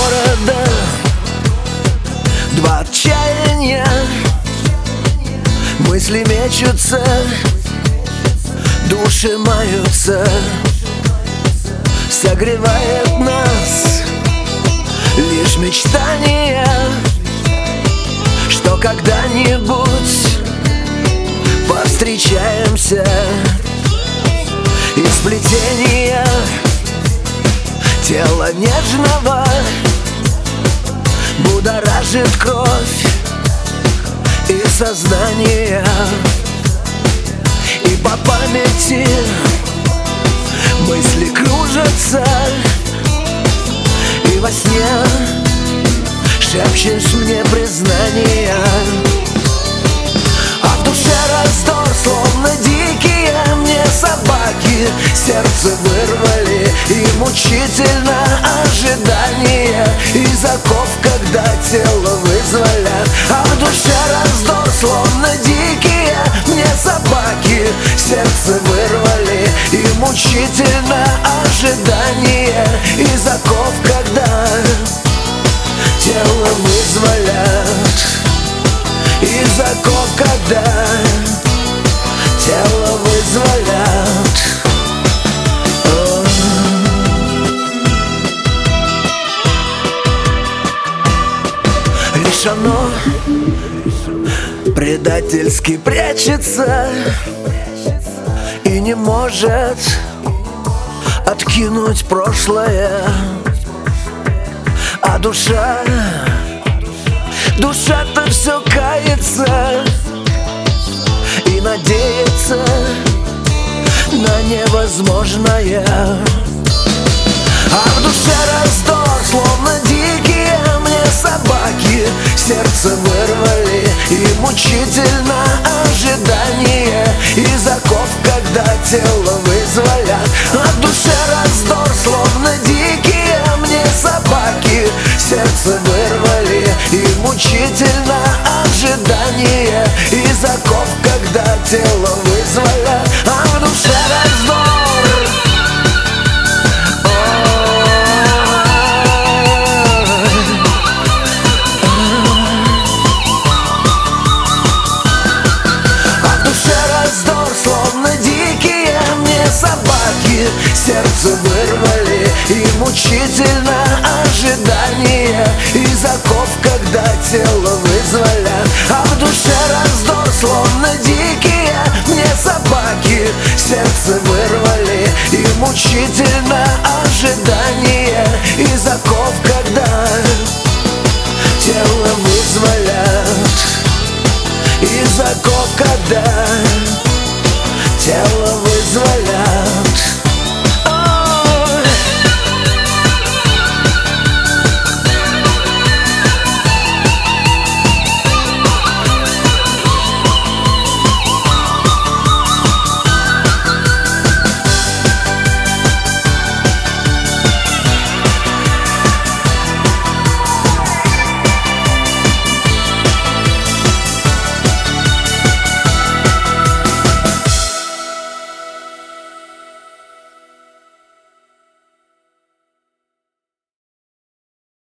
города, два отчаяния, мысли мечутся, души маются. Согревает нас лишь мечтание, что когда-нибудь повстречаемся. Из сплетения тела нежного будоражит кровь и сознание. И по памяти мысли кружатся, и во сне шепчешь мне признание. А в душе раздор, словно дикие мне собаки, сердце вырвали, и мучительно ожидание из оков, когда тело вызволят. А в душе раздор, словно дикие мне собаки, сердце вырвали, и мучительно ожидание из оков, когда тело вызволят. Из оков, когда тело вызволят. Лишь оно предательски прячется и не может откинуть прошлое. А душа-то все кается и надеется на невозможное. А в душе раздор, словно дикие мне собаки, сердце вырвали, и мучительно ожидание из оков, когда тело вызволят. А в душе раздор, словно дикие мне собаки, сердце вырвали, и мучительно ожидание из оков, когда тело вызволят. А в душе раздор. Собаки сердце вырвали, и мучительно ожидание из оков, когда тело вызвали.